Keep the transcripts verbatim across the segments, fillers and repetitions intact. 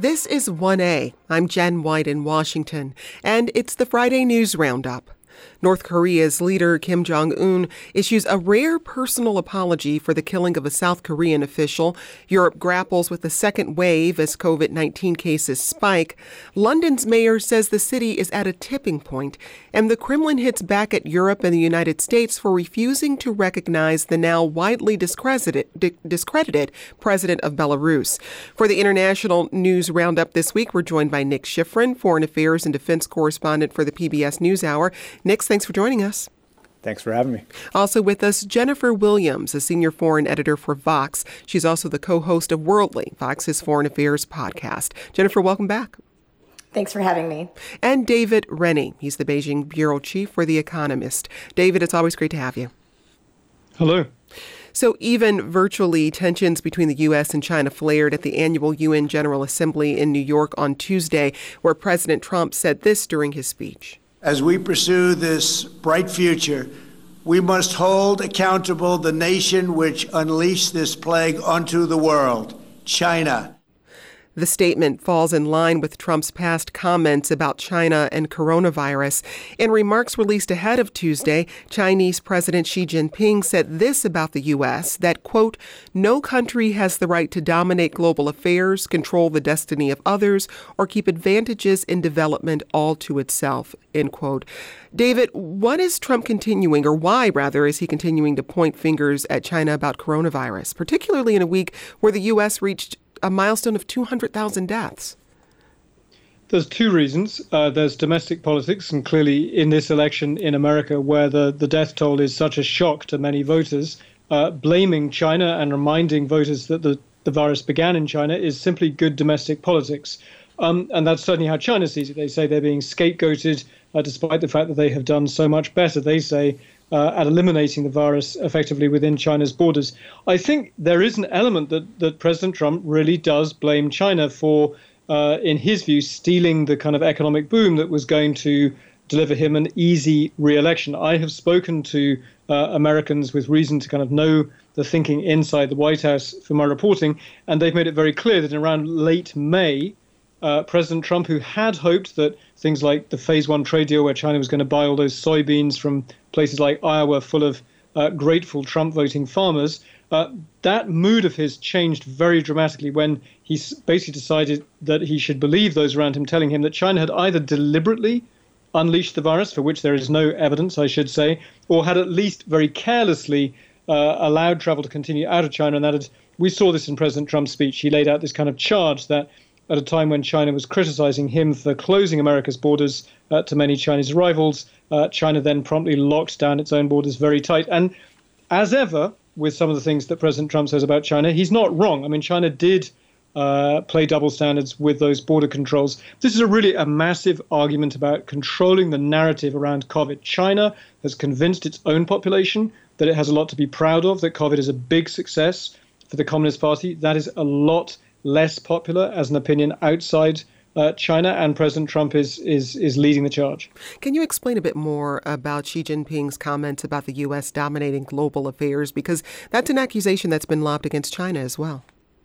This is one A. I'm Jen White in Washington, and it's the Friday News Roundup. North Korea's leader Kim Jong-un issues a rare personal apology for the killing of a South Korean official. Europe grapples with the second wave as covid nineteen cases spike. London's mayor says the city is at a tipping point, and the Kremlin hits back at Europe and the United States for refusing to recognize the now widely discredited, discredited president of Belarus. For the International News Roundup this week, we're joined by Nick Schifrin, Foreign Affairs and Defense Correspondent for the P B S NewsHour. Nick, thanks for joining us. Thanks for having me. Also with us, Jennifer Williams, a senior foreign editor for Vox. She's also the co-host of Worldly, Vox's foreign affairs podcast. Jennifer, welcome back. Thanks for having me. And David Rennie. He's the Beijing bureau chief for The Economist. David, it's always great to have you. Hello. So even virtually, tensions between the U S and China flared at the annual U N General Assembly in New York on Tuesday, where President Trump said this during his speech. As we pursue this bright future, we must hold accountable the nation which unleashed this plague onto the world, China. The statement falls in line with Trump's past comments about China and coronavirus. In remarks released ahead of Tuesday, Chinese President Xi Jinping said this about the U S, that, quote, no country has the right to dominate global affairs, control the destiny of others, or keep advantages in development all to itself, end quote. David, what is Trump continuing, or why, rather, is he continuing to point fingers at China about coronavirus, particularly in a week where the U S reached a milestone of two hundred thousand deaths? There's two reasons. Uh, there's domestic politics, and clearly in this election in America, where the, the death toll is such a shock to many voters, uh, blaming China and reminding voters that the, the virus began in China is simply good domestic politics. Um, and that's certainly how China sees it. They say they're being scapegoated, uh, despite the fact that they have done so much better, they say, uh, at eliminating the virus effectively within China's borders. I think there is an element that, that President Trump really does blame China for, uh, in his view, stealing the kind of economic boom that was going to deliver him an easy re-election. I have spoken to uh, Americans with reason to kind of know the thinking inside the White House for my reporting, and they've made it very clear that around late May, Uh, President Trump, who had hoped that things like the phase one trade deal where China was going to buy all those soybeans from places like Iowa full of uh, grateful Trump voting farmers, uh, that mood of his changed very dramatically when he basically decided that he should believe those around him telling him that China had either deliberately unleashed the virus, for which there is no evidence, I should say, or had at least very carelessly uh, allowed travel to continue out of China. And that had, we saw this in President Trump's speech. He laid out this kind of charge that at a time when China was criticizing him for closing America's borders uh, to many Chinese arrivals, uh, China then promptly locked down its own borders very tight. And as ever, with some of the things that President Trump says about China, he's not wrong. I mean, China did uh, play double standards with those border controls. This is a really a massive argument about controlling the narrative around COVID. China has convinced its own population that it has a lot to be proud of, that COVID is a big success for the Communist Party. That is a lot less popular as an opinion outside uh, China, and President Trump is is is leading the charge. Can you explain a bit more about Xi Jinping's comments about the U S dominating global affairs? Because that's an accusation that's been lobbed against China as well.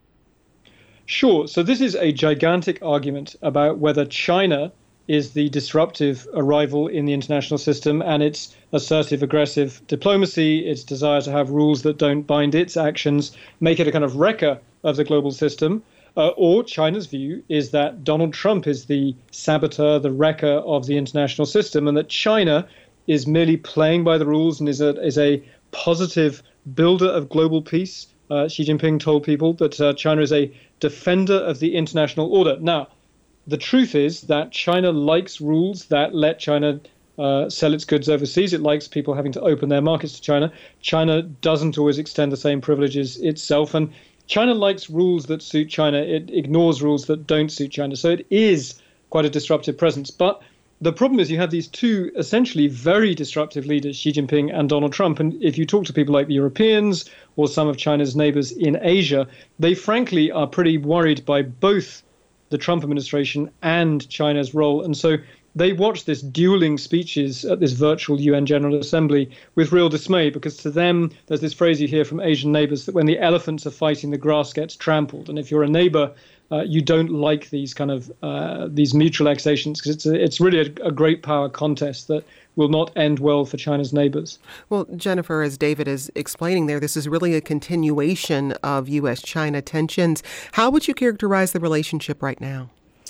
Sure. So this is a gigantic argument about whether China is the disruptive arrival in the international system, and its assertive, aggressive diplomacy, its desire to have rules that don't bind its actions, make it a kind of wrecker of the global system. Uh, or China's view is that Donald Trump is the saboteur, the wrecker of the international system, and that China is merely playing by the rules and is a, is a positive builder of global peace. Uh, Xi Jinping told people that uh, China is a defender of the international order. Now, the truth is that China likes rules that let China uh, sell its goods overseas. It likes people having to open their markets to China. China doesn't always extend the same privileges itself. And China likes rules that suit China. It ignores rules that don't suit China. So it is quite a disruptive presence. But the problem is you have these two essentially very disruptive leaders, Xi Jinping and Donald Trump. And if you talk to people like the Europeans or some of China's neighbors in Asia, they frankly are pretty worried by both the Trump administration and China's role. And so they watch this dueling speeches at this virtual U N General Assembly with real dismay, because to them, there's this phrase you hear from Asian neighbors that when the elephants are fighting, the grass gets trampled. And if you're a neighbor uh, you don't like these kind of uh, these mutual accusations, because it's a, it's really a, a great power contest that will not end well for China's neighbors. Well, Jennifer, as David is explaining there, this is really a continuation of U S China tensions. How would you characterize the relationship right now?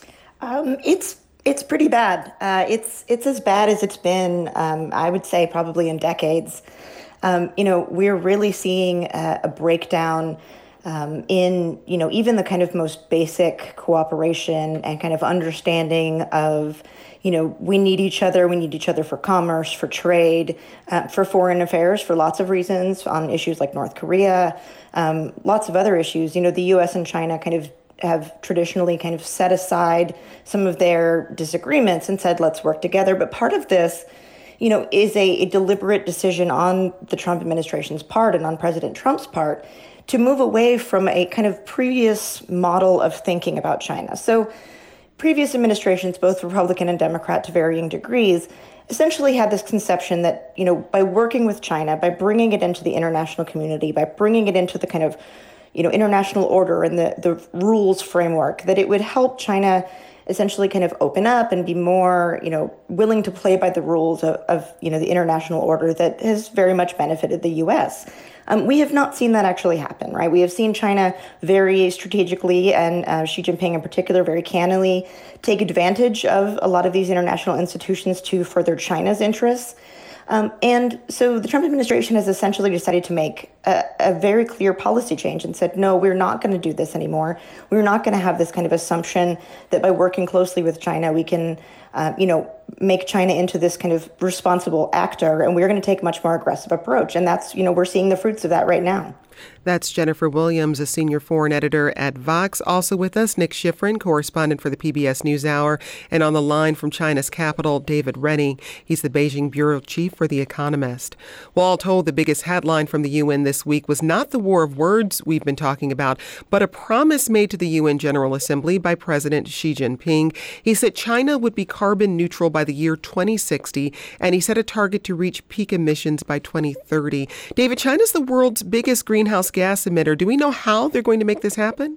Um, it's it's pretty bad. Uh, it's it's as bad as it's been, um, I would say, probably in decades. Um, you know, we're really seeing a, a breakdown um, in, you know, even the kind of most basic cooperation and kind of understanding of, you know, we need each other. We need each other for commerce, for trade, uh, for foreign affairs, for lots of reasons on issues like North Korea, um, lots of other issues. You know, the U S and China kind of have traditionally kind of set aside some of their disagreements and said, let's work together. But part of this, you know, is a, a deliberate decision on the Trump administration's part and on President Trump's part to move away from a kind of previous model of thinking about China. So previous administrations, both Republican and Democrat to varying degrees, essentially had this conception that, you know, by working with China, by bringing it into the international community, by bringing it into the kind of, you know, international order and the, the rules framework, that it would help China essentially kind of open up and be more, you know, willing to play by the rules of, of you know, the international order that has very much benefited the U S. Um, we have not seen that actually happen, right? We have seen China very strategically, and uh, Xi Jinping in particular very cannily, take advantage of a lot of these international institutions to further China's interests. Um, and so the Trump administration has essentially decided to make a, a very clear policy change and said, no, we're not going to do this anymore. We're not going to have this kind of assumption that by working closely with China, we can, uh, you know, make China into this kind of responsible actor. And we're going to take a much more aggressive approach. And that's, you know, we're seeing the fruits of that right now. That's Jennifer Williams, a senior foreign editor at Vox. Also with us, Nick Schifrin, correspondent for the P B S NewsHour. And on the line from China's capital, David Rennie. He's the Beijing bureau chief for The Economist. Well, all told, the biggest headline from the U N this week was not the war of words we've been talking about, but a promise made to the U N General Assembly by President Xi Jinping. He said China would be carbon neutral by the year twenty sixty, and he set a target to reach peak emissions by twenty thirty. David, China's the world's biggest greenhouse gas emitter. Do we know how they're going to make this happen?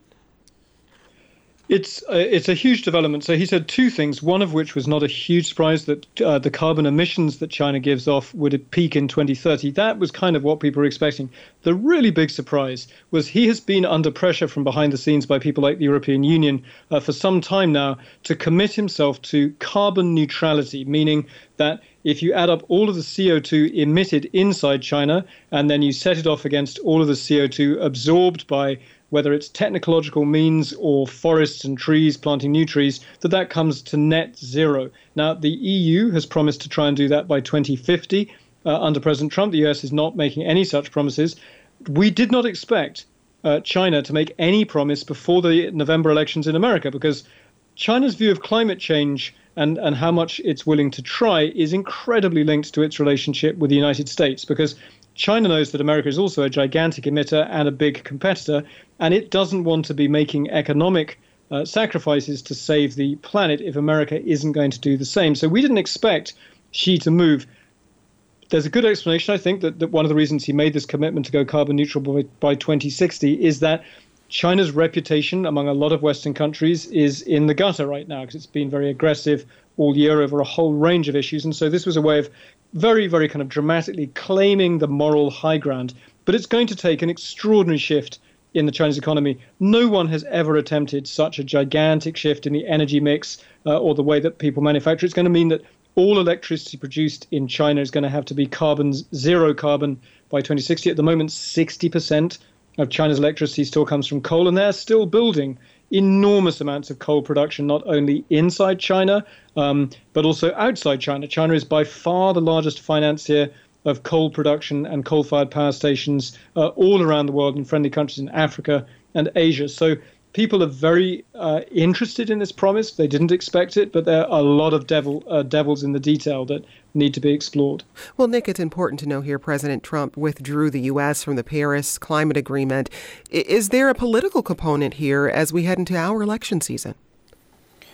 It's uh, it's a huge development. So he said two things, one of which was not a huge surprise, that uh, the carbon emissions that China gives off would peak in twenty thirty. That was kind of what people were expecting. The really big surprise was he has been under pressure from behind the scenes by people like the European Union uh, for some time now to commit himself to carbon neutrality, meaning that if you add up all of the C O two emitted inside China and then you set it off against all of the C O two absorbed by whether it's technological means or forests and trees, planting new trees, that that comes to net zero. Now, the E U has promised to try and do that by twenty fifty. Uh, under President Trump, the U S is not making any such promises. We did not expect uh, China to make any promise before the November elections in America, because China's view of climate change and, and how much it's willing to try is incredibly linked to its relationship with the United States, because China knows that America is also a gigantic emitter and a big competitor, and it doesn't want to be making economic uh, sacrifices to save the planet if America isn't going to do the same. So we didn't expect Xi to move. There's a good explanation, I think, that, that one of the reasons he made this commitment to go carbon neutral by, by twenty sixty is that China's reputation among a lot of Western countries is in the gutter right now, because it's been very aggressive all year over a whole range of issues. And so this was a way of very, very kind of dramatically claiming the moral high ground. But it's going to take an extraordinary shift in the Chinese economy. No one has ever attempted such a gigantic shift in the energy mix uh, or the way that people manufacture. It's going to mean that all electricity produced in China is going to have to be carbon zero carbon by twenty sixty. At the moment, sixty percent of China's electricity still comes from coal, and they're still building enormous amounts of coal production, not only inside China, um, but also outside China. China is by far the largest financier of coal production and coal-fired power stations uh, all around the world in friendly countries in Africa and Asia. So people are very uh, interested in this promise. They didn't expect it, but there are a lot of devil uh, devils in the detail that need to be explored. Well, Nick, it's important to know here President Trump withdrew the U S from the Paris Climate Agreement. Is there a political component here as we head into our election season?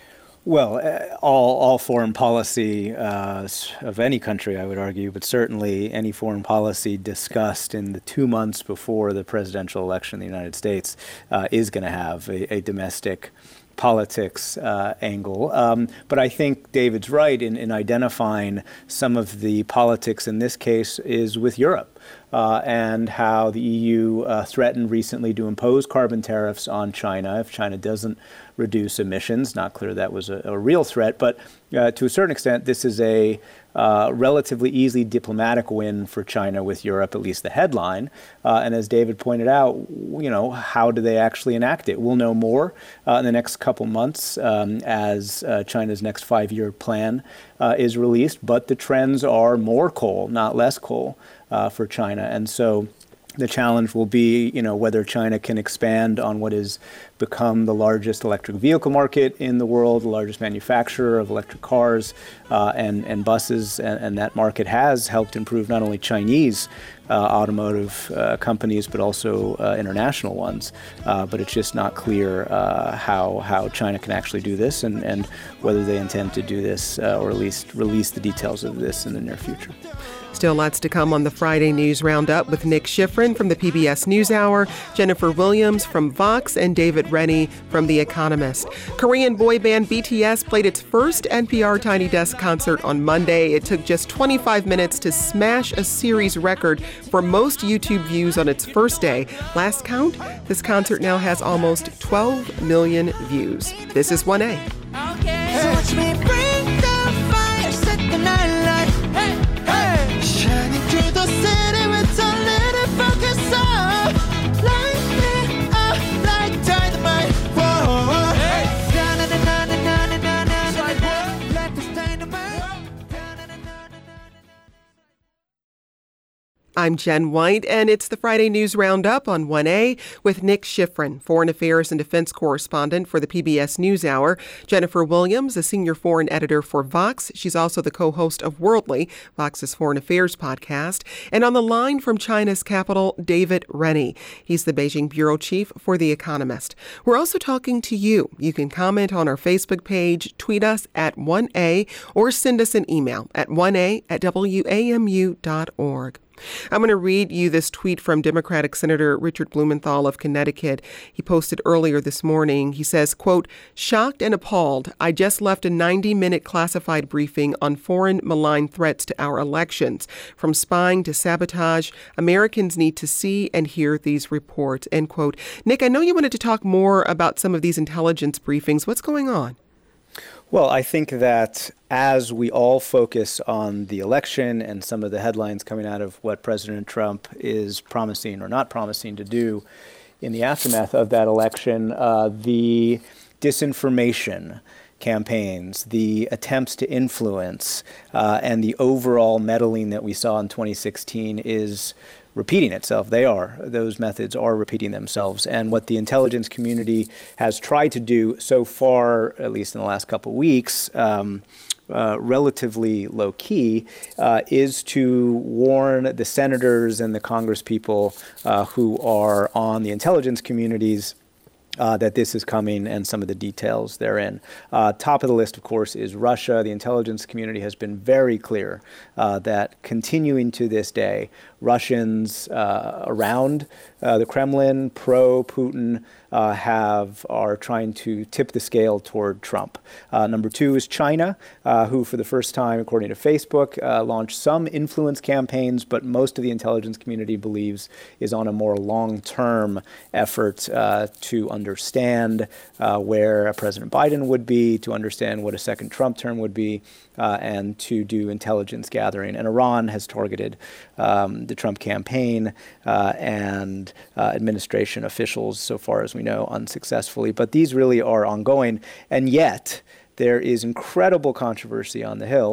Well, uh, all all foreign policy uh, of any country, I would argue, but certainly any foreign policy discussed in the two months before the presidential election in the United States uh, is going to have a, a domestic politics uh, angle. Um, but I think David's right in, in identifying some of the politics in this case is with Europe. Uh, and how the E U uh, threatened recently to impose carbon tariffs on China if China doesn't reduce emissions. Not clear that was a, a real threat, but uh, to a certain extent, this is a uh, relatively easy diplomatic win for China with Europe, at least the headline. Uh, and as David pointed out, you know, how do they actually enact it? We'll know more uh, in the next couple months um, as uh, China's next five-year plan uh, is released. But the trends are more coal, not less coal. Uh, for China. And so the challenge will be, you know, whether China can expand on what has become the largest electric vehicle market in the world, the largest manufacturer of electric cars uh, and, and buses. And, and that market has helped improve not only Chinese uh, automotive uh, companies, but also uh, international ones. Uh, but it's just not clear uh, how how China can actually do this and, and whether they intend to do this uh, or at least release the details of this in the near future. Still lots to come on the Friday News Roundup with Nick Schifrin from the P B S NewsHour, Jennifer Williams from Vox, and David Rennie from The Economist. Korean boy band B T S played its first N P R Tiny Desk concert on Monday. It took just twenty-five minutes to smash a series record for most YouTube views on its first day. Last count, this concert now has almost twelve million views. This is one A. Okay. So watch me bring the fire, set the night light. Hey. Shining through the city with a little focus on. Light me up like dynamite. Whoa, hey. Na na na na na na na na. Like this dynamite. I'm Jen White, and it's the Friday News Roundup on one A with Nick Schifrin, Foreign Affairs and Defense Correspondent for the P B S NewsHour, Jennifer Williams, a Senior Foreign Editor for Vox. She's also the co-host of Worldly, Vox's Foreign Affairs podcast. And on the line from China's capital, David Rennie. He's the Beijing Bureau Chief for The Economist. We're also talking to you. You can comment on our Facebook page, tweet us at one A, or send us an email at one A at W A M U dot org. I'm going to read you this tweet from Democratic Senator Richard Blumenthal of Connecticut. He posted earlier this morning. He says, quote, "Shocked and appalled, I just left a ninety-minute classified briefing on foreign malign threats to our elections. From spying to sabotage, Americans need to see and hear these reports," end quote. Nick, I know you wanted to talk more about some of these intelligence briefings. What's going on? Well, I think that as we all focus on the election and some of the headlines coming out of what President Trump is promising or not promising to do in the aftermath of that election, uh, the disinformation campaigns, the attempts to influence, uh, and the overall meddling that we saw in twenty sixteen is repeating itself. They are. Those methods are repeating themselves. And what the intelligence community has tried to do so far, at least in the last couple of weeks, um, uh, relatively low key, uh, is to warn the senators and the congresspeople uh, who are on the intelligence communities Uh, that this is coming and some of the details therein. Uh, top of the list, of course, is Russia. The intelligence community has been very clear uh, that continuing to this day, Russians uh, around uh, the Kremlin, pro-Putin, uh, have are trying to tip the scale toward Trump. Uh, number two is China, uh, who for the first time, according to Facebook, uh, launched some influence campaigns, but most of the intelligence community believes is on a more long-term effort uh, to understand uh, where President Biden would be, to understand what a second Trump term would be, uh, and to do intelligence gathering. And Iran has targeted um, the Trump campaign uh, and uh, administration officials, so far as we know, unsuccessfully. But these really are ongoing. And yet, there is incredible controversy on the Hill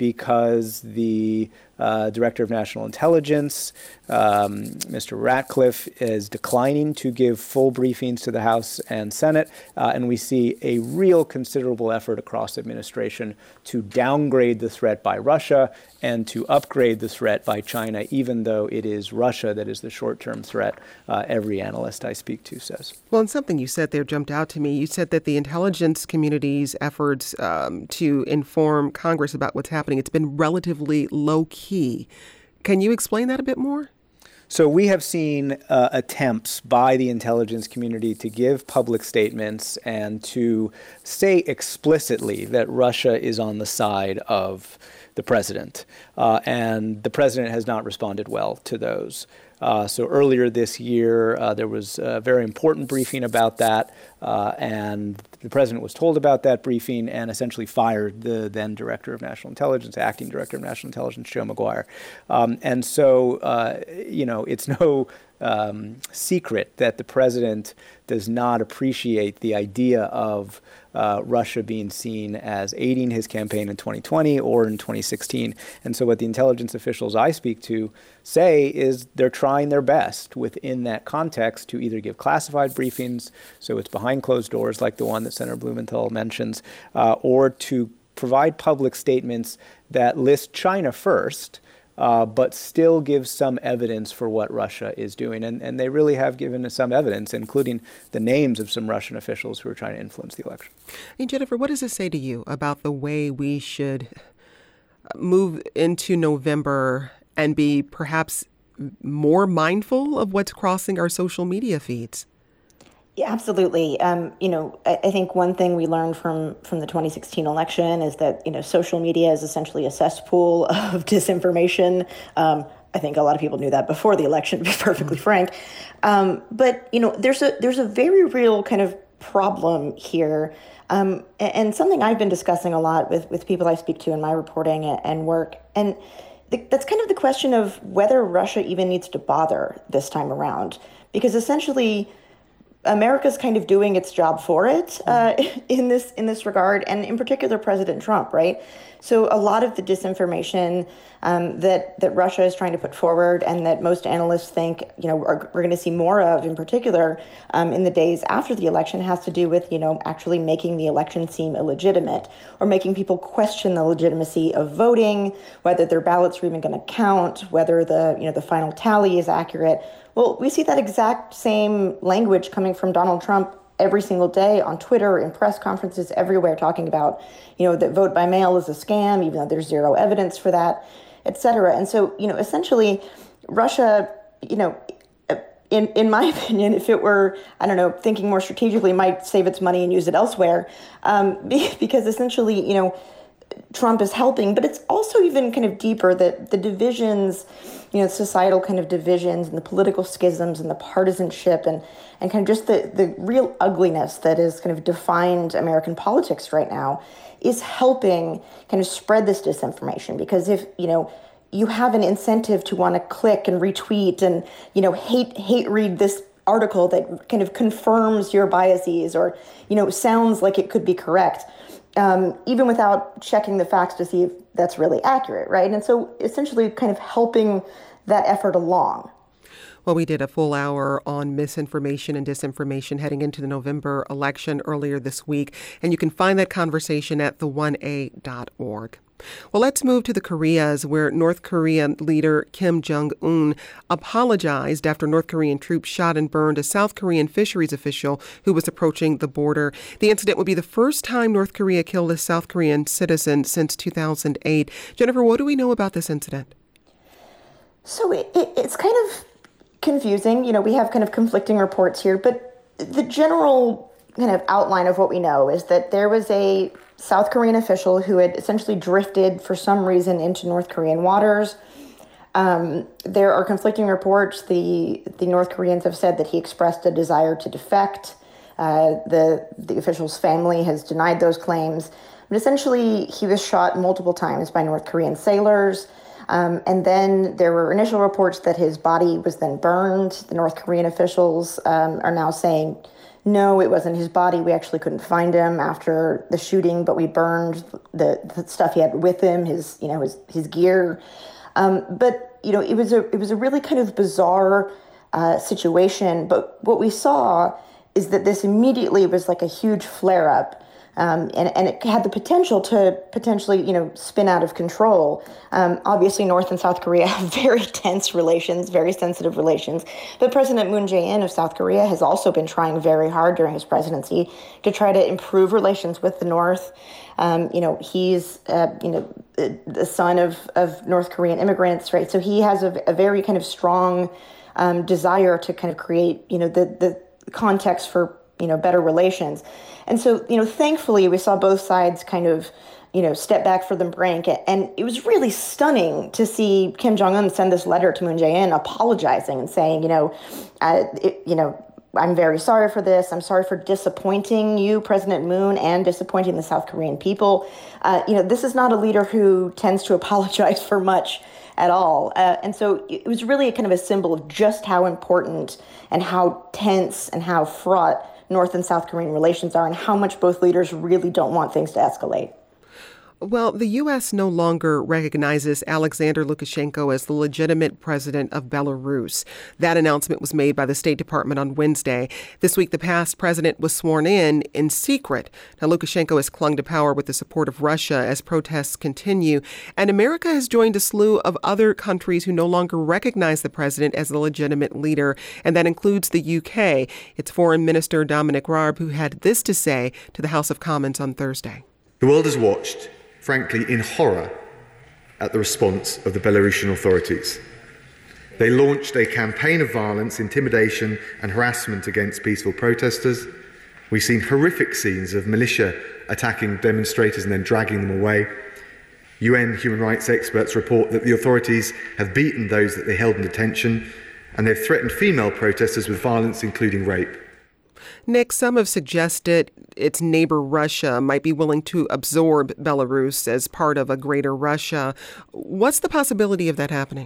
because the uh, Director of National Intelligence, um, Mister Ratcliffe, is declining to give full briefings to the House and Senate, uh, and we see a real considerable effort across the administration to downgrade the threat by Russia and to upgrade the threat by China, even though it is Russia that is the short-term threat, uh, every analyst I speak to says. Well, and something you said there jumped out to me. You said that the intelligence community's efforts um, to inform Congress about what's happening, it's been relatively low-key. Can you explain that a bit more? So we have seen uh, attempts by the intelligence community to give public statements and to say explicitly that Russia is on the side of the president. Uh, and the president has not responded well to those. Uh, so earlier this year, uh, there was a very important briefing about that, uh, and the president was told about that briefing and essentially fired the then Director of National Intelligence, acting Director of National Intelligence, Joe Maguire. Um, and so, uh, you know, it's no um, secret that the president does not appreciate the idea of uh, Russia being seen as aiding his campaign in twenty twenty or in twenty sixteen. And so what the intelligence officials I speak to say is they're trying their best within that context to either give classified briefings, so it's behind closed doors like the one that Senator Blumenthal mentions, uh, or to provide public statements that list China first, Uh, but still give some evidence for what Russia is doing. And, and they really have given us some evidence, including the names of some Russian officials who are trying to influence the election. Hey, Jennifer, what does this say to you about the way we should move into November and be perhaps more mindful of what's crossing our social media feeds? Yeah, absolutely. Um, you know, I, I think one thing we learned from from the twenty sixteen election is that, you know, social media is essentially a cesspool of disinformation. Um, I think a lot of people knew that before the election, to be perfectly frank. Um, but, you know, there's a there's a very real kind of problem here. Um, and, and something I've been discussing a lot with, with people I speak to in my reporting and, and work. And the, that's kind of the question of whether Russia even needs to bother this time around. Because essentially, America's kind of doing its job for it uh, in this in this regard, and in particular, President Trump, right? So a lot of the disinformation um, that that Russia is trying to put forward, and that most analysts think, you know, are, we're going to see more of, in particular, um, in the days after the election, has to do with, you know, actually making the election seem illegitimate, or making people question the legitimacy of voting, whether their ballots are even going to count, whether the you know the final tally is accurate. Well, we see that exact same language coming from Donald Trump every single day on Twitter, in press conferences, everywhere, talking about, you know, that vote by mail is a scam, even though there's zero evidence for that, et cetera. And so, you know, essentially, Russia, you know, in in my opinion, if it were, I don't know, thinking more strategically, might save its money and use it elsewhere, um, because essentially, you know, Trump is helping, but it's also even kind of deeper that the divisions, you know, societal kind of divisions and the political schisms and the partisanship and, and kind of just the, the real ugliness that is kind of defined American politics right now is helping kind of spread this disinformation. Because if, you know, you have an incentive to want to click and retweet and, you know, hate, hate read this article that kind of confirms your biases or, you know, sounds like it could be correct, Um, even without checking the facts to see if that's really accurate, right? And so essentially kind of helping that effort along. Well, we did a full hour on misinformation and disinformation heading into the November election earlier this week, and you can find that conversation at the one a dot org. Well, let's move to the Koreas, where North Korean leader Kim Jong-un apologized after North Korean troops shot and burned a South Korean fisheries official who was approaching the border. The incident would be the first time North Korea killed a South Korean citizen since two thousand eight. Jennifer, what do we know about this incident? So it, it, it's kind of confusing. You know, we have kind of conflicting reports here, but the general kind of outline of what we know is that there was a South Korean official who had essentially drifted for some reason into North Korean waters. Um, there are conflicting reports. The the North Koreans have said that he expressed a desire to defect. Uh, the the official's family has denied those claims. But essentially, he was shot multiple times by North Korean sailors. Um, and then there were initial reports that his body was then burned. The North Korean officials um, are now saying no, it wasn't his body. We actually couldn't find him after the shooting, but we burned the, the stuff he had with him, his, you know, his, his gear. Um, but, you know, it was a, it was a really kind of bizarre uh, situation. But what we saw is that this immediately was like a huge flare up. Um, and, and it had the potential to potentially, you know, spin out of control. Um, obviously, North and South Korea have very tense relations, very sensitive relations. But President Moon Jae-in of South Korea has also been trying very hard during his presidency to try to improve relations with the North. Um, you know, he's, uh, you know, the son of, of North Korean immigrants, right? So he has a, a very kind of strong um, desire to kind of create, you know, the, the context for, you know, better relations. And so, you know, thankfully, we saw both sides kind of, you know, step back from the brink. And it was really stunning to see Kim Jong-un send this letter to Moon Jae-in apologizing and saying, you know, uh, it, you know, I'm very sorry for this. I'm sorry for disappointing you, President Moon, and disappointing the South Korean people. Uh, you know, this is not a leader who tends to apologize for much at all. Uh, and so it was really a kind of a symbol of just how important and how tense and how fraught North and South Korean relations are and how much both leaders really don't want things to escalate. Well, the U S no longer recognizes Alexander Lukashenko as the legitimate president of Belarus. That announcement was made by the State Department on Wednesday. This week, the past president was sworn in in secret. Now, Lukashenko has clung to power with the support of Russia as protests continue. And America has joined a slew of other countries who no longer recognize the president as the legitimate leader. And that includes the U K. Its Foreign Minister Dominic Raab, who had this to say to the House of Commons on Thursday. The world has watched, frankly, in horror at the response of the Belarusian authorities. They launched a campaign of violence, intimidation and harassment against peaceful protesters. We've seen horrific scenes of militia attacking demonstrators and then dragging them away. U N human rights experts report that the authorities have beaten those that they held in detention, and they've threatened female protesters with violence, including rape. Nick, some have suggested its neighbor Russia might be willing to absorb Belarus as part of a greater Russia. What's the possibility of that happening?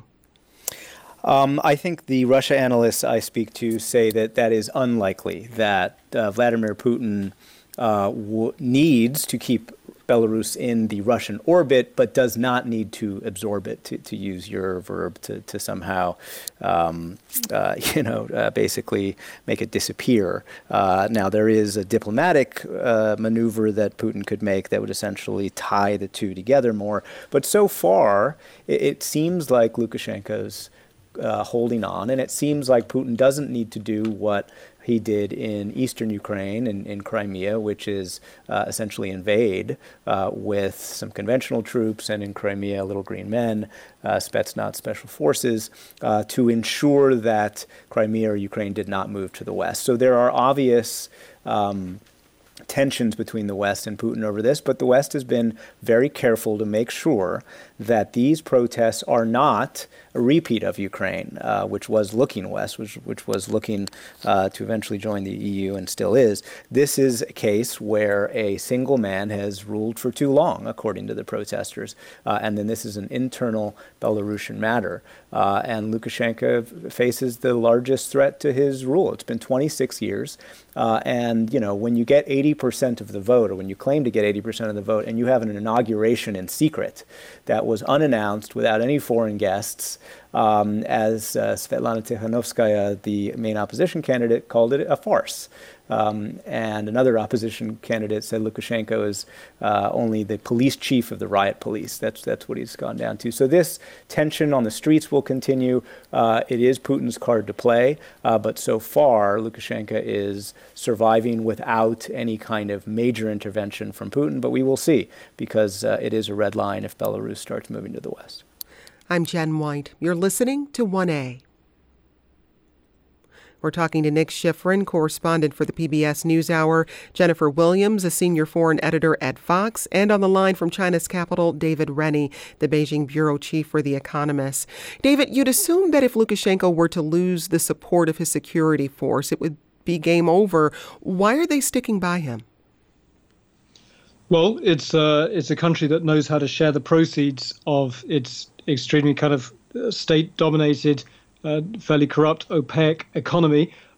Um, I think the Russia analysts I speak to say that that is unlikely, that uh, Vladimir Putin uh, w- needs to keep Belarus in the Russian orbit, but does not need to absorb it, to, to use your verb, to, to somehow, um, uh, you know, uh, basically make it disappear. Uh, now, there is a diplomatic uh, maneuver that Putin could make that would essentially tie the two together more. But so far, it, it seems like Lukashenko's uh, holding on, and it seems like Putin doesn't need to do what he did in eastern Ukraine and in Crimea, which is uh, essentially invade uh, with some conventional troops, and in Crimea, Little Green Men, uh, Spetsnaz special forces, uh, to ensure that Crimea or Ukraine did not move to the west. So there are obvious um, tensions between the West and Putin over this, but the West has been very careful to make sure that these protests are not a repeat of Ukraine, uh, which was looking west, which, which was looking uh, to eventually join the E U and still is. This is a case where a single man has ruled for too long, according to the protesters, uh, and then this is an internal Belarusian matter. Uh, and Lukashenko faces the largest threat to his rule. It's been twenty-six years, uh, and you know when you get eighty percent of the vote, or when you claim to get eighty percent of the vote, and you have an inauguration in secret that was unannounced without any foreign guests, um, as uh, Svetlana Tikhanovskaya, the main opposition candidate, called it a farce. Um, and another opposition candidate said Lukashenko is uh, only the police chief of the riot police. That's that's what he's gone down to. So this tension on the streets will continue. Uh, it is Putin's card to play, uh, but so far Lukashenko is surviving without any kind of major intervention from Putin. But we will see, because uh, it is a red line if Belarus starts moving to the west. I'm Jen White. You're listening to one A. We're talking to Nick Schifrin, correspondent for the P B S NewsHour, Jennifer Williams, a senior foreign editor at Fox, and on the line from China's capital, David Rennie, the Beijing bureau chief for The Economist. David, you'd assume that if Lukashenko were to lose the support of his security force, it would be game over. Why are they sticking by him? Well, it's uh, it's a country that knows how to share the proceeds of its extremely kind of state-dominated, Uh, fairly corrupt, opaque economy.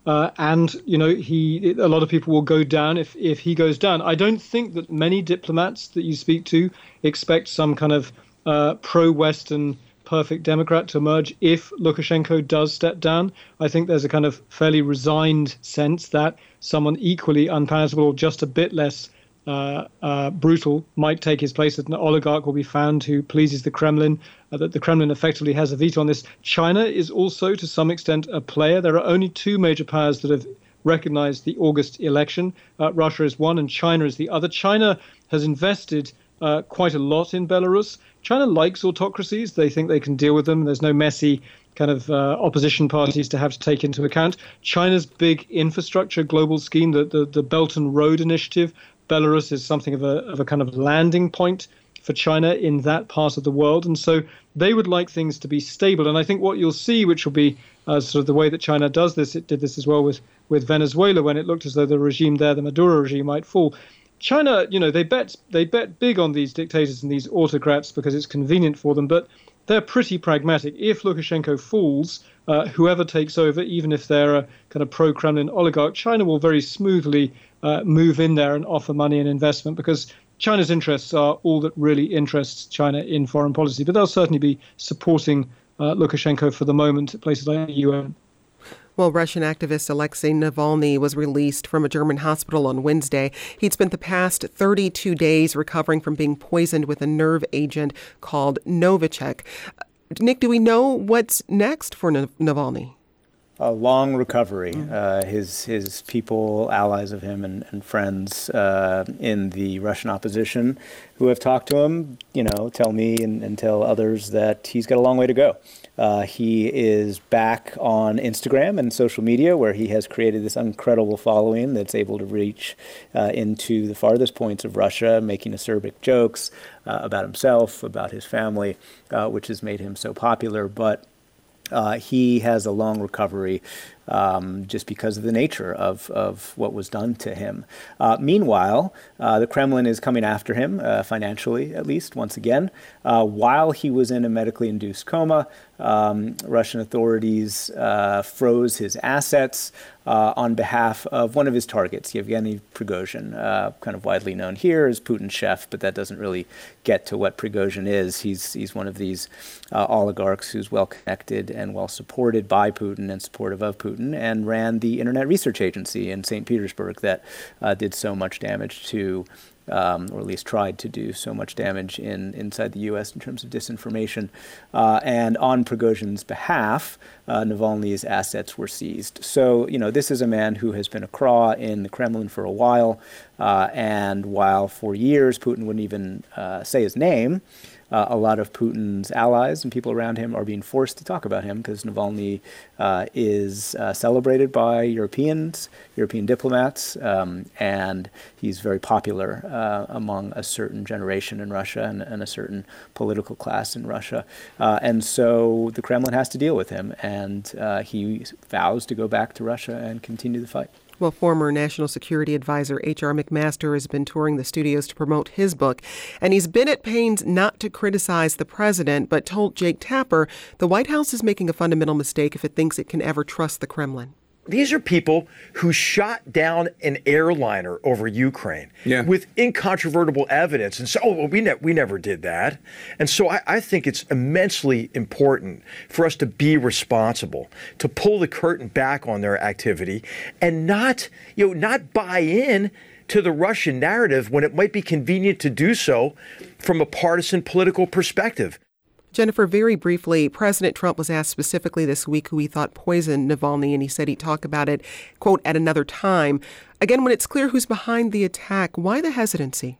Uh, and, you know, he a lot of people will go down if, if he goes down. I don't think that many diplomats that you speak to expect some kind of uh, pro-Western perfect Democrat to emerge if Lukashenko does step down. I think there's a kind of fairly resigned sense that someone equally unpalatable or just a bit less uh, uh, brutal might take his place, that an oligarch will be found who pleases the Kremlin, uh, that the Kremlin effectively has a veto on this. China is also, to some extent, a player. There are only two major powers that have recognized the August election. Uh, Russia is one and China is the other. China has invested uh, quite a lot in Belarus. China likes autocracies. They think they can deal with them. There's no messy kind of uh, opposition parties to have to take into account. China's big infrastructure global scheme, the, the, the Belt and Road Initiative, Belarus is something of a, of a kind of landing point for China in that part of the world. And so they would like things to be stable. And I think what you'll see, which will be uh, sort of the way that China does this, it did this as well with, with Venezuela when it looked as though the regime there, the Maduro regime, might fall. China, you know, they bet they bet big on these dictators and these autocrats because it's convenient for them, but they're pretty pragmatic. If Lukashenko falls, uh, whoever takes over, even if they're a kind of pro-Kremlin oligarch, China will very smoothly uh, move in there and offer money and investment because China's interests are all that really interests China in foreign policy. But they'll certainly be supporting uh, Lukashenko for the moment at places like the U N. Well, Russian activist Alexei Navalny was released from a German hospital on Wednesday. He'd spent the past thirty-two days recovering from being poisoned with a nerve agent called Novichok. Nick, do we know what's next for Navalny? A long recovery. Uh, his his people, allies of him and, and friends uh, in the Russian opposition who have talked to him, you know, tell me and, and tell others that he's got a long way to go. Uh, he is back on Instagram and social media where he has created this incredible following that's able to reach uh, into the farthest points of Russia, making acerbic jokes uh, about himself, about his family, uh, which has made him so popular. But Uh, he has a long recovery um, just because of the nature of, of what was done to him. Uh, meanwhile, uh, the Kremlin is coming after him, uh, financially at least, once again. Uh, while he was in a medically induced coma, um, Russian authorities uh, froze his assets uh, on behalf of one of his targets, Yevgeny Prigozhin, uh, kind of widely known here as Putin's chef, but that doesn't really get to what Prigozhin is. He's, he's one of these uh, oligarchs who's well-connected and well-supported by Putin and supportive of Putin, and ran the Internet Research Agency in Saint Petersburg that uh, did so much damage to, um, or at least tried to do so much damage in inside the U S in terms of disinformation. Uh, and on Prigozhin's behalf, uh, Navalny's assets were seized. So, you know, this is a man who has been a craw in the Kremlin for a while. Uh, and while for years Putin wouldn't even uh, say his name, Uh, a lot of Putin's allies and people around him are being forced to talk about him because Navalny uh, is uh, celebrated by Europeans, European diplomats, um, and he's very popular uh, among a certain generation in Russia and, and a certain political class in Russia. Uh, and so the Kremlin has to deal with him, and uh, he vows to go back to Russia and continue the fight. Well, former National Security Advisor H R McMaster has been touring the studios to promote his book, and he's been at pains not to criticize the president, but told Jake Tapper the White House is making a fundamental mistake if it thinks it can ever trust the Kremlin. These are people who shot down an airliner over Ukraine yeah. with incontrovertible evidence and so oh, well, we, ne- we never did that. And so I, I think it's immensely important for us to be responsible, to pull the curtain back on their activity and not, you know, not buy in to the Russian narrative when it might be convenient to do so from a partisan political perspective. Jennifer, very briefly, President Trump was asked specifically this week who he thought poisoned Navalny, and he said he'd talk about it, quote, at another time. Again, when it's clear who's behind the attack, why the hesitancy?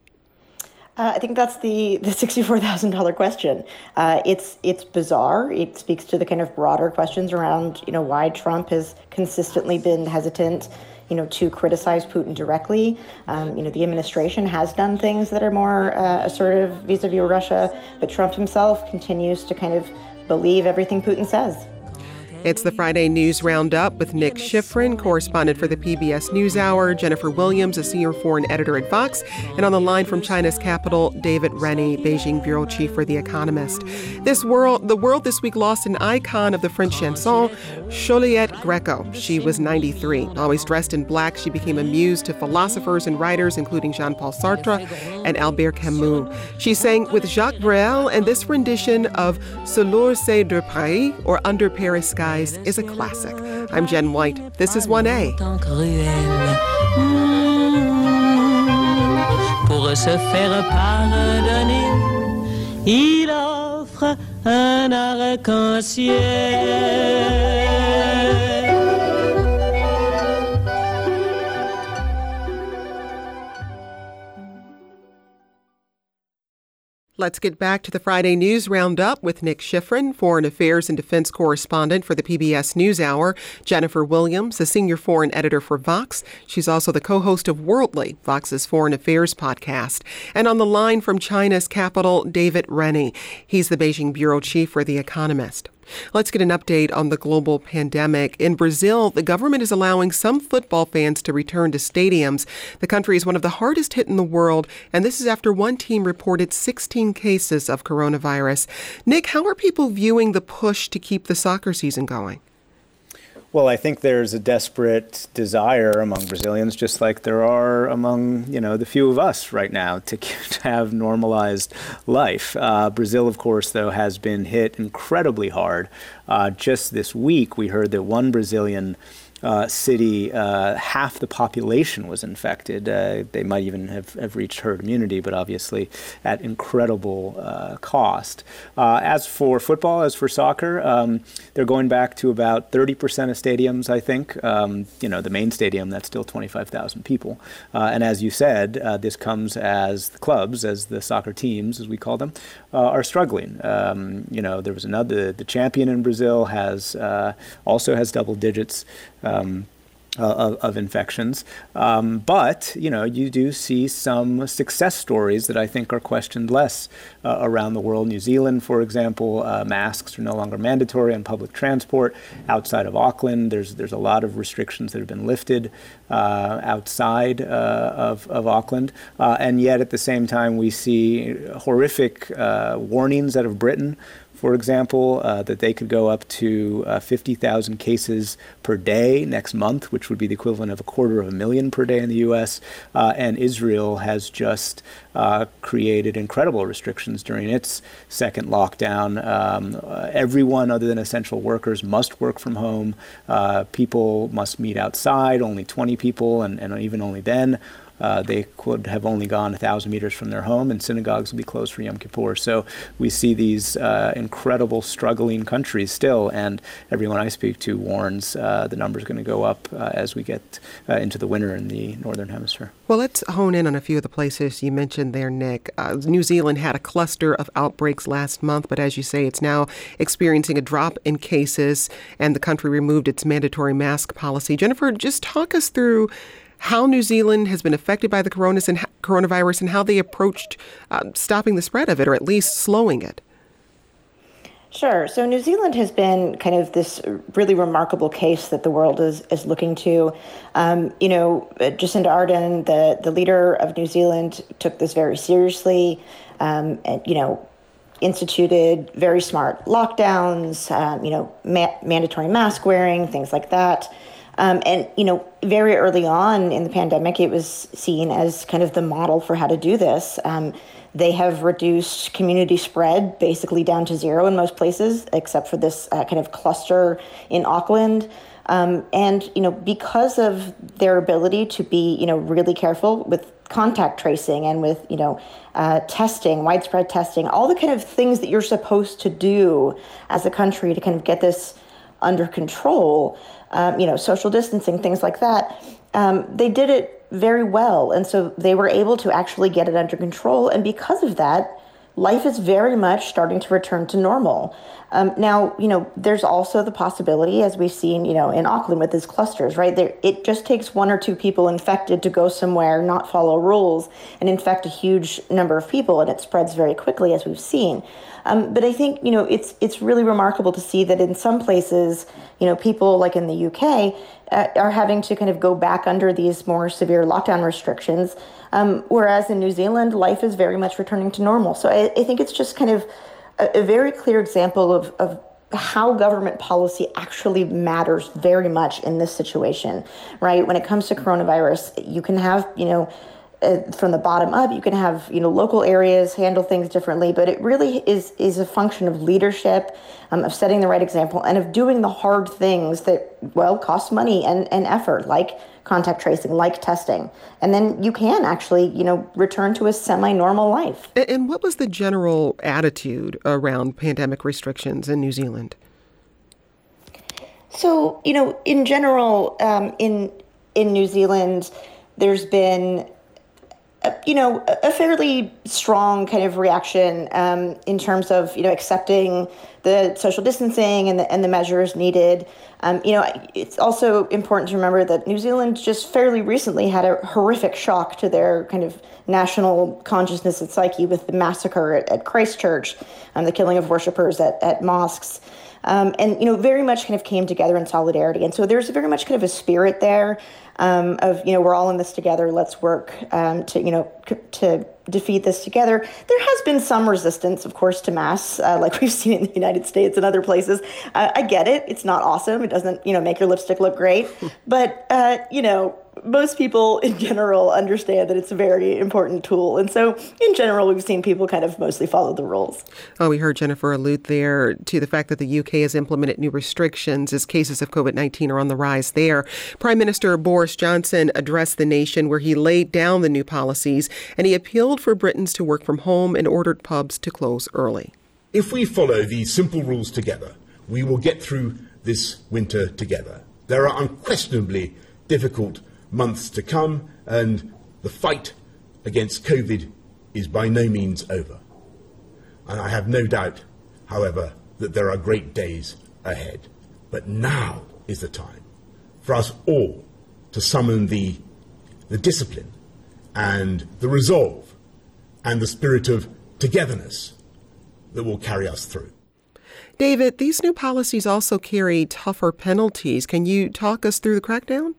Uh, I think that's the, the sixty-four thousand dollars question. Uh, it's it's bizarre. It speaks to the kind of broader questions around, you know, why Trump has consistently been hesitant, you know, to criticize Putin directly. Um, you know, the administration has done things that are more uh, assertive vis-a-vis Russia, but Trump himself continues to kind of believe everything Putin says. It's the Friday News Roundup with Nick Schifrin, correspondent for the P B S NewsHour, Jennifer Williams, a senior foreign editor at Vox, and on the line from China's capital, David Rennie, Beijing bureau chief for The Economist. This world, the world this week lost an icon of the French chanson, Juliette Gréco. She was ninety-three. Always dressed in black, she became a muse to philosophers and writers, including Jean-Paul Sartre and Albert Camus. She sang with Jacques Brel, and this rendition of Sous l'ours de Paris, or Under Paris Skies, is a classic. I'm Jen White. This is one A. Pour se faire pardonner, il offre un arc-en-ciel. Let's get back to the Friday News Roundup with Nick Schifrin, foreign affairs and defense correspondent for the P B S NewsHour, Jennifer Williams, a senior foreign editor for Vox. She's also the co-host of Worldly, Vox's foreign affairs podcast. And on the line from China's capital, David Rennie. He's the Beijing bureau chief for The Economist. Let's get an update on the global pandemic. In Brazil, the government is allowing some football fans to return to stadiums. The country is one of the hardest hit in the world, and this is after one team reported sixteen cases of coronavirus. Nick, how are people viewing the push to keep the soccer season going? Well, I think there's a desperate desire among Brazilians, just like there are among, you know, the few of us right now, to, to have normalized life. Uh, Brazil, of course, though, has been hit incredibly hard. Uh, just this week, we heard that one Brazilian Uh, city, uh, half the population was infected. Uh, they might even have, have reached herd immunity, but obviously at incredible uh, cost. Uh, as for football, as for soccer, um, they're going back to about thirty percent of stadiums, I think. Um, you know, the main stadium, that's still twenty-five thousand people. Uh, and as you said, uh, this comes as the clubs, as the soccer teams, as we call them, uh, are struggling. Um, you know, there was another, the champion in Brazil has uh, also has double digits. Um, uh, of, of infections. Um, but, you know, you do see some success stories that I think are questioned less uh, around the world. New Zealand, for example, uh, masks are no longer mandatory on public transport. Outside of Auckland, there's there's a lot of restrictions that have been lifted uh, outside uh, of, of Auckland. Uh, and yet, at the same time, we see horrific uh, warnings out of Britain, for example, uh, that they could go up to uh, fifty thousand cases per day next month, which would be the equivalent of a quarter of a million per day in the U S. Uh, and Israel has just uh, created incredible restrictions during its second lockdown. Um, uh, everyone other than essential workers must work from home. Uh, people must meet outside, only twenty people, and, and even only then. Uh, they could have only gone one thousand meters from their home, and synagogues will be closed for Yom Kippur. So we see these uh, incredible struggling countries still, and everyone I speak to warns uh, the number is going to go up uh, as we get uh, into the winter in the Northern Hemisphere. Well, let's hone in on a few of the places you mentioned there, Nick. Uh, New Zealand had a cluster of outbreaks last month, but as you say, it's now experiencing a drop in cases, and the country removed its mandatory mask policy. Jennifer, just talk us through how New Zealand has been affected by the coronavirus and how they approached uh, stopping the spread of it, or at least slowing it. Sure. So New Zealand has been kind of this really remarkable case that the world is is looking to. Um, you know, Jacinda Ardern, the, the leader of New Zealand, took this very seriously um, and, you know, instituted very smart lockdowns, um, you know, ma- mandatory mask wearing, things like that. Um, and, you know, very early on in the pandemic, it was seen as kind of the model for how to do this. Um, they have reduced community spread basically down to zero in most places, except for this uh, kind of cluster in Auckland. Um, and, you know, because of their ability to be, you know, really careful with contact tracing and with, you know, uh, testing, widespread testing, all the kind of things that you're supposed to do as a country to kind of get this under control, um, you know, social distancing, things like that. Um, they did it very well. And so they were able to actually get it under control. And because of that, life is very much starting to return to normal. Um, now, you know, there's also the possibility, as we've seen, you know, in Auckland with these clusters, right? There, it just takes one or two people infected to go somewhere, not follow rules, and infect a huge number of people, and it spreads very quickly, as we've seen. Um, but I think, you know, it's it's really remarkable to see that in some places, you know, people like in the U K uh, are having to kind of go back under these more severe lockdown restrictions, um, whereas in New Zealand, life is very much returning to normal. So I, I think it's just kind of a, a very clear example of, of how government policy actually matters very much in this situation, right? When it comes to coronavirus, you can have, you know, Uh, from the bottom up, you can have, you know, local areas handle things differently, but it really is is a function of leadership, um, of setting the right example, and of doing the hard things that, well, cost money and, and effort, like contact tracing, like testing. And then you can actually, you know, return to a semi-normal life. And what was the general attitude around pandemic restrictions in New Zealand? So, you know, in general, um, in in New Zealand, there's been you know, a fairly strong kind of reaction um, in terms of, you know, accepting the social distancing and the, and the measures needed. Um, you know, it's also important to remember that New Zealand just fairly recently had a horrific shock to their kind of national consciousness and psyche with the massacre at, at Christchurch, um, the killing of worshippers at, at mosques. Um, and, you know, very much kind of came together in solidarity. And so there's very much kind of a spirit there um, of, you know, we're all in this together. Let's work um, to, you know, c- to defeat this together. There has been some resistance, of course, to masks, uh, like we've seen in the United States and other places. Uh, I get it. It's not awesome. It doesn't, you know, make your lipstick look great. But, uh, you know, most people in general understand that it's a very important tool. And so in general, we've seen people kind of mostly follow the rules. Oh, we heard Jennifer allude there to the fact that the U K has implemented new restrictions as cases of COVID nineteen are on the rise there. Prime Minister Boris Johnson addressed the nation where he laid down the new policies and he appealed for Britons to work from home and ordered pubs to close early. If we follow these simple rules together, we will get through this winter together. There are unquestionably difficult months to come, and the fight against COVID is by no means over. And I have no doubt, however, that there are great days ahead. But now is the time for us all to summon the, the discipline and the resolve and the spirit of togetherness that will carry us through. David, these new policies also carry tougher penalties. Can you talk us through the crackdown?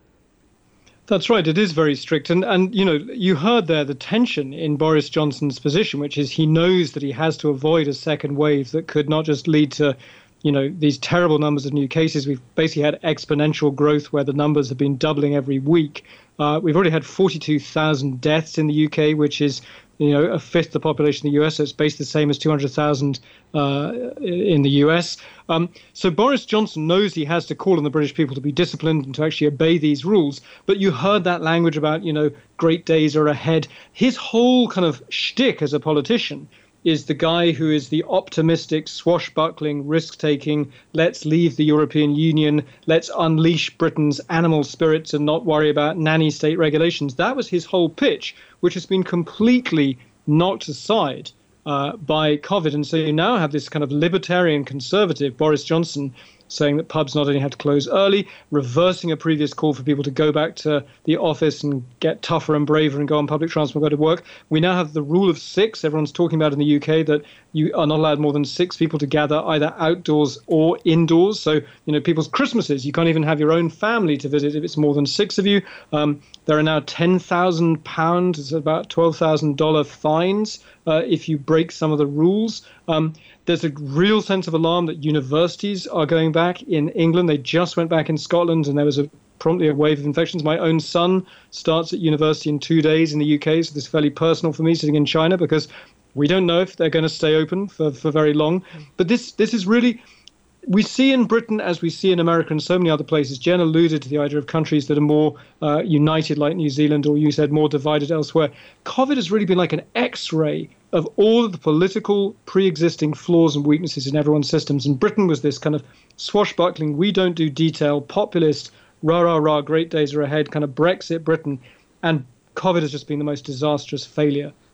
That's right. It is very strict. And, and, you know, you heard there the tension in Boris Johnson's position, which is he knows that he has to avoid a second wave that could not just lead to, you know, these terrible numbers of new cases. We've basically had exponential growth where the numbers have been doubling every week. Uh, we've already had forty-two thousand deaths in the U K, which is, you know, a fifth the population of the U S. So it's basically the same as two hundred thousand uh, in the U S. Um, so Boris Johnson knows he has to call on the British people to be disciplined and to actually obey these rules. But you heard that language about, you know, great days are ahead. His whole kind of shtick as a politician is the guy who is the optimistic, swashbuckling, risk-taking, let's leave the European Union, let's unleash Britain's animal spirits and not worry about nanny state regulations. That was his whole pitch, which has been completely knocked aside uh, by COVID. And so you now have this kind of libertarian conservative, Boris Johnson, saying that pubs not only have to close early, reversing a previous call for people to go back to the office and get tougher and braver and go on public transport, go to work. We now have the rule of six. Everyone's talking about in the U K that you are not allowed more than six people to gather either outdoors or indoors. So, you know, people's Christmases, you can't even have your own family to visit if it's more than six of you. Um, there are now ten thousand pounds, it's about twelve thousand dollars fines uh, if you break some of the rules. Um, There's a real sense of alarm that universities are going back in England. They just went back in Scotland, and there was a promptly a wave of infections. My own son starts at university in two days in the U K, so this is fairly personal for me sitting in China because we don't know if they're going to stay open for, for very long. But this this is really, we see in Britain, as we see in America and so many other places, Jen alluded to the idea of countries that are more uh, united like New Zealand, or you said more divided elsewhere. COVID has really been like an X-ray of all of the political pre-existing flaws and weaknesses in everyone's systems. And Britain was this kind of swashbuckling, we don't do detail, populist, rah, rah, rah, great days are ahead, kind of Brexit Britain. And COVID has just been the most disastrous failure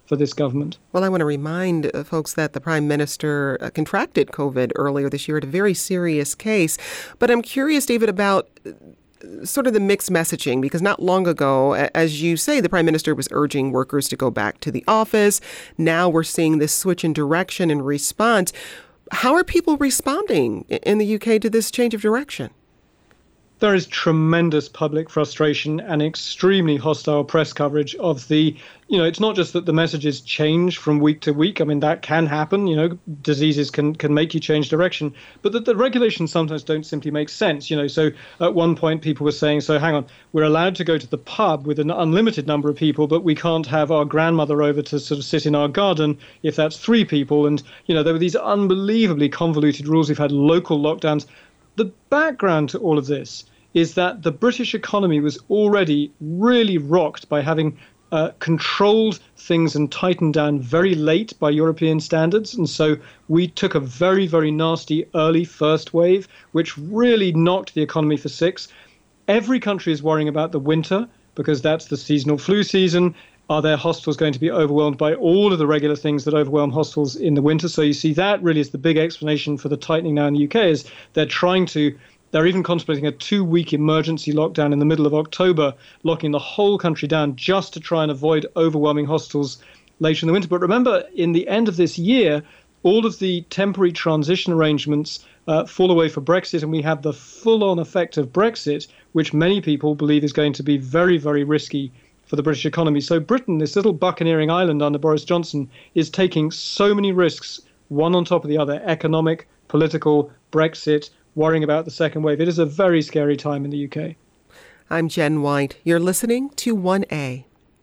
for this government. Well, I want to remind uh, folks that the Prime Minister uh, contracted COVID earlier this year at a very serious case. But I'm curious, David, about uh, sort of the mixed messaging, because not long ago, as you say, the Prime Minister was urging workers to go back to the office. Now we're seeing this switch in direction and response. How are people responding in the U K to this change of direction? There is tremendous public frustration and extremely hostile press coverage of the, you know, it's not just that the messages change from week to week. I mean, that can happen, you know, diseases can, can make you change direction, but that the regulations sometimes don't simply make sense, you know. So at one point people were saying, so hang on, we're allowed to go to the pub with an unlimited number of people, but we can't have our grandmother over to sort of sit in our garden if that's three people. And, you know, there were these unbelievably convoluted rules. We've had local lockdowns. The background to all of this is that the British economy was already really rocked by having uh, controlled things and tightened down very late by European standards. And so we took a very, very nasty early first wave, which really knocked the economy for six. Every country is worrying about the winter because that's the seasonal flu season. Are their hospitals going to be overwhelmed by all of the regular things that overwhelm hospitals in the winter? So you see, that really is the big explanation for the tightening now in the U K, is they're trying to, they're even contemplating a two-week emergency lockdown in the middle of October, locking the whole country down just to try and avoid overwhelming hospitals later in the winter. But remember, in the end of this year, all of the temporary transition arrangements uh, fall away for Brexit, and we have the full-on effect of Brexit, which many people believe is going to be very, very risky for the British economy. So Britain, this little buccaneering island under Boris Johnson, is taking so many risks, one on top of the other: economic, political, Brexit, worrying about the second wave. It is a very scary time in the U K. I'm Jen White. You're listening to one A.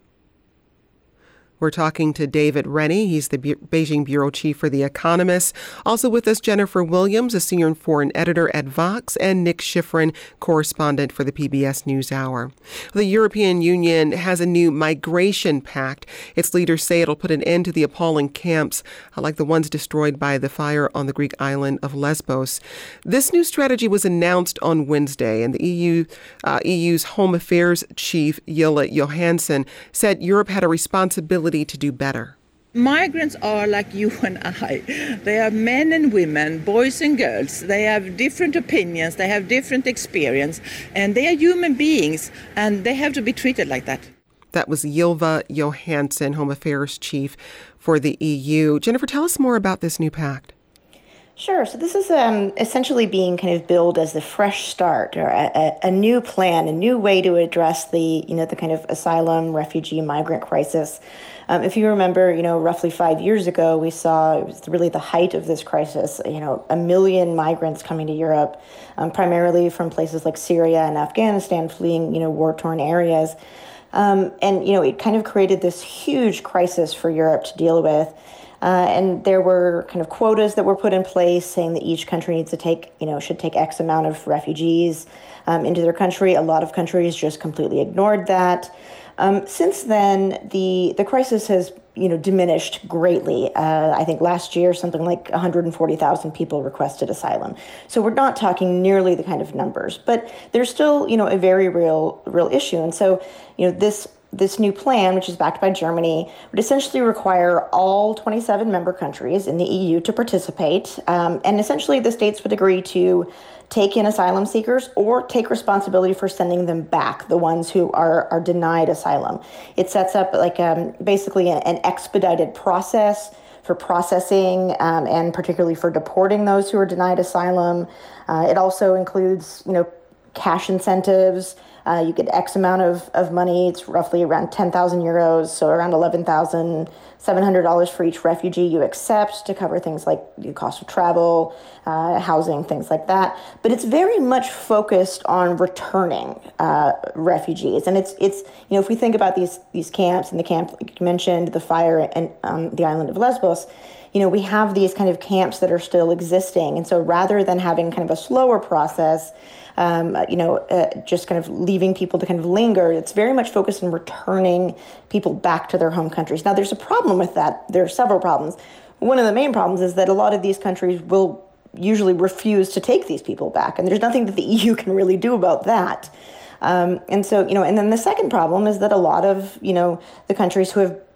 We're talking to David Rennie. He's the Be- Beijing bureau chief for The Economist. Also with us, Jennifer Williams, a senior and foreign editor at Vox, and Nick Schifrin, correspondent for the P B S NewsHour. The European Union has a new migration pact. Its leaders say it'll put an end to the appalling camps, like the ones destroyed by the fire on the Greek island of Lesbos. This new strategy was announced on Wednesday, and the E U, uh, E U's Home Affairs chief, Jelle Johansson, said Europe had a responsibility to do better. Migrants are like you and I. They are men and women, boys and girls. They have different opinions, they have different experience, and they are human beings, and they have to be treated like that. That was Jelle Johansson, Home Affairs chief for the E U. Jennifer, tell us more about this new pact. Sure. So this is um, essentially being kind of billed as the fresh start, or a, a, a new plan, a new way to address the, you know, the kind of asylum, refugee, migrant crisis. Um, if you remember, you know, roughly five years ago, we saw, it was really the height of this crisis, you know, a million migrants coming to Europe, um, primarily from places like Syria and Afghanistan, fleeing, you know, war-torn areas. Um, and, you know, it kind of created this huge crisis for Europe to deal with. Uh, and there were kind of quotas that were put in place saying that each country needs to take, you know, should take X amount of refugees um, into their country. A lot of countries just completely ignored that. Um, since then, the the crisis has, you know, diminished greatly. Uh, I think last year, something like one hundred forty thousand people requested asylum. So we're not talking nearly the kind of numbers, but there's still, you know, a very real, real issue. And so, you know, this This new plan, which is backed by Germany, would essentially require all twenty-seven member countries in the E U to participate. Um, and essentially, the states would agree to take in asylum seekers or take responsibility for sending them back, the ones who are, are denied asylum. It sets up like um, basically an, an expedited process for processing um, and particularly for deporting those who are denied asylum. Uh, it also includes, you know, cash incentives. Uh, you get X amount of, of money. It's roughly around ten thousand euros, so around eleven thousand seven hundred dollars for each refugee you accept to cover things like the cost of travel, uh, housing, things like that. But it's very much focused on returning uh, refugees. And it's, it's you know, if we think about these these camps, and the camp, like you mentioned, the fire and um, the island of Lesbos, you know, we have these kind of camps that are still existing. And so rather than having kind of a slower process, Um, you know, uh, just kind of leaving people to kind of linger, it's very much focused on returning people back to their home countries. Now, there's a problem with that. There are several problems. One of the main problems is that a lot of these countries will usually refuse to take these people back, and there's nothing that the E U can really do about that. Um, and so, you know, and then the second problem is that a lot of, you know, the countries who have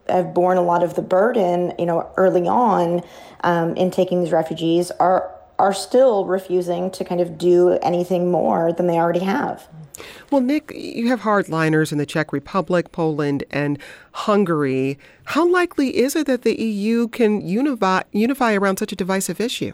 have borne a lot of the burden, you know, early on um, in taking these refugees are are still refusing to kind of do anything more than they already have. Well, Nick, you have hardliners in the Czech Republic, Poland, and Hungary. How likely is it that the E U can unify, unify around such a divisive issue?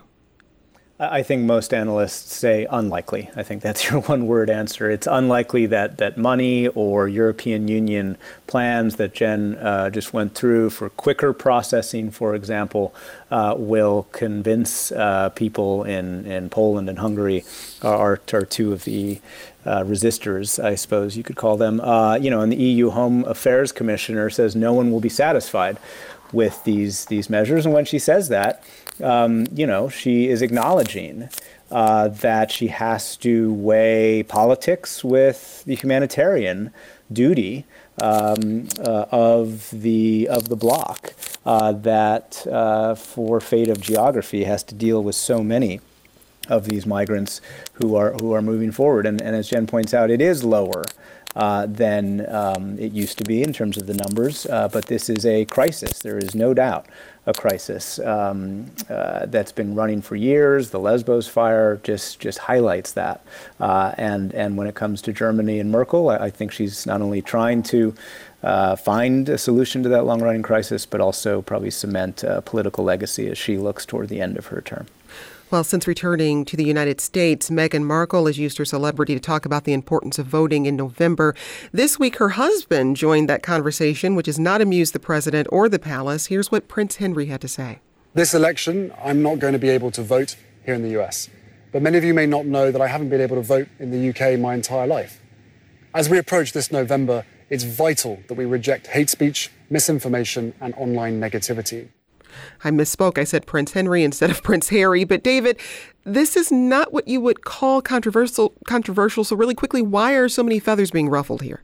I think most analysts say unlikely. I think that's your one-word answer. It's unlikely that, that money or European Union plans that Jen uh, just went through for quicker processing, for example, uh, will convince uh, people in, in Poland and Hungary, are, are two of the uh, resistors, I suppose you could call them. Uh, you know, and the E U Home Affairs Commissioner says no one will be satisfied with these these measures. And when she says that, Um, you know, she is acknowledging uh, that she has to weigh politics with the humanitarian duty um, uh, of the of the bloc uh, that, uh, for fate of geography, has to deal with so many of these migrants who are who are moving forward. And, and as Jen points out, it is lower Uh, than um, it used to be in terms of the numbers, uh, but this is a crisis. There is no doubt a crisis um, uh, that's been running for years. The Lesbos fire just just highlights that. Uh, and and when it comes to Germany and Merkel, I, I think she's not only trying to uh, find a solution to that long-running crisis, but also probably cement a political legacy as she looks toward the end of her term. Well, since returning to the United States, Meghan Markle has used her celebrity to talk about the importance of voting in November. This week, her husband joined that conversation, which has not amused the president or the palace. Here's what Prince Henry had to say. This election, I'm not going to be able to vote here in the U S. But many of you may not know that I haven't been able to vote in the U K my entire life. As we approach this November, it's vital that we reject hate speech, misinformation, and online negativity. I misspoke. I said Prince Henry instead of Prince Harry. But David, this is not what you would call controversial. Controversial. So really quickly, why are so many feathers being ruffled here?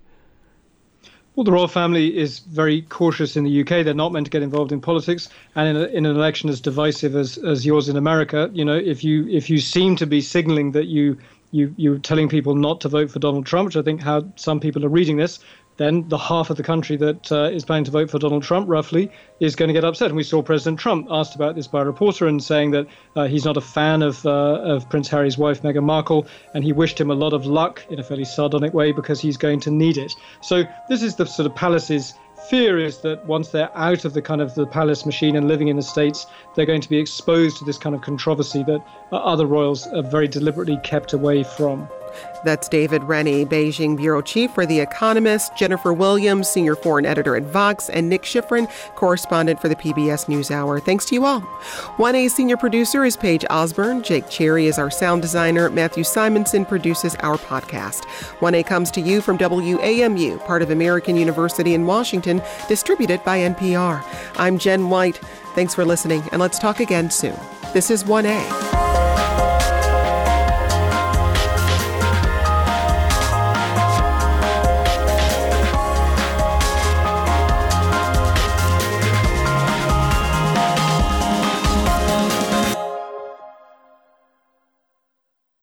Well, the royal family is very cautious in the U K. They're not meant to get involved in politics. And in, a, in an election as divisive as, as yours in America, you know, if you if you seem to be signaling that you you you're telling people not to vote for Donald Trump, which I think how some people are reading this, then the half of the country that uh, is planning to vote for Donald Trump, roughly, is going to get upset. And we saw President Trump asked about this by a reporter and saying that uh, he's not a fan of uh, of Prince Harry's wife, Meghan Markle, and he wished him a lot of luck in a fairly sardonic way because he's going to need it. So this is the sort of palace's fear, is that once they're out of the kind of the palace machine and living in the States, they're going to be exposed to this kind of controversy that uh, other royals are very deliberately kept away from. That's David Rennie, Beijing bureau chief for The Economist, Jennifer Williams, senior foreign editor at Vox, and Nick Schifrin, correspondent for the P B S NewsHour. Thanks to you all. one A senior producer is Paige Osborne. Jake Cherry is our sound designer. Matthew Simonson produces our podcast. one A comes to you from W A M U, part of American University in Washington, distributed by N P R. I'm Jen White. Thanks for listening, and let's talk again soon. This is one A.